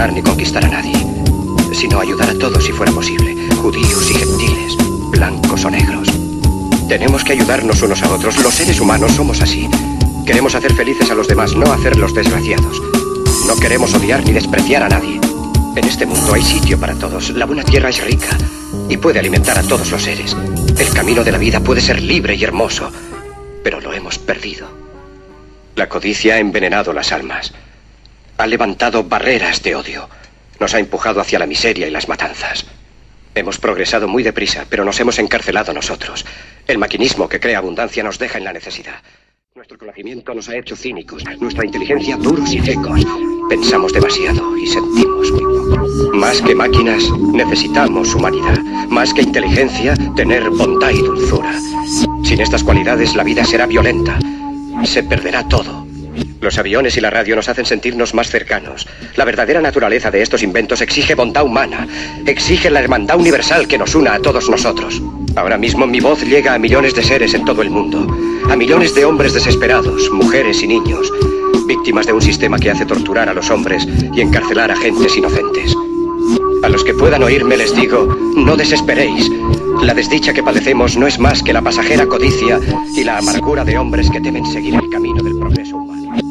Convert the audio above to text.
gobernar ni conquistar a nadie, sino ayudar a todos si fuera posible, judíos y gentiles, blancos o negros. Tenemos que ayudarnos unos a otros. Los seres humanos somos así. Queremos hacer felices a los demás, no hacerlos desgraciados. No queremos odiar ni despreciar a nadie. En este mundo hay sitio para todos. La buena tierra es rica y puede alimentar a todos los seres. El camino de la vida puede ser libre y hermoso, pero lo hemos perdido. La codicia ha envenenado las almas. Ha levantado barreras de odio. Nos ha empujado hacia la miseria y las matanzas. Hemos progresado muy deprisa, pero nos hemos encarcelado nosotros. El maquinismo que crea abundancia nos deja en la necesidad. Nuestro conocimiento nos ha hecho cínicos, nuestra inteligencia duros y secos. Pensamos demasiado y sentimos muy poco. Más que máquinas, necesitamos humanidad. Más que inteligencia, tener bondad y dulzura. Sin estas cualidades, la vida será violenta. Se perderá todo. Los aviones y la radio nos hacen sentirnos más cercanos. La verdadera naturaleza de estos inventos exige bondad humana. Exige la hermandad universal que nos una a todos nosotros. Ahora mismo mi voz llega a millones de seres en todo el mundo. A millones de hombres desesperados, mujeres y niños. Víctimas de un sistema que hace torturar a los hombres y encarcelar a gentes inocentes. A los que puedan oírme les digo, no desesperéis. La desdicha que padecemos no es más que la pasajera codicia y la amargura de hombres que temen seguir el camino del progreso humano.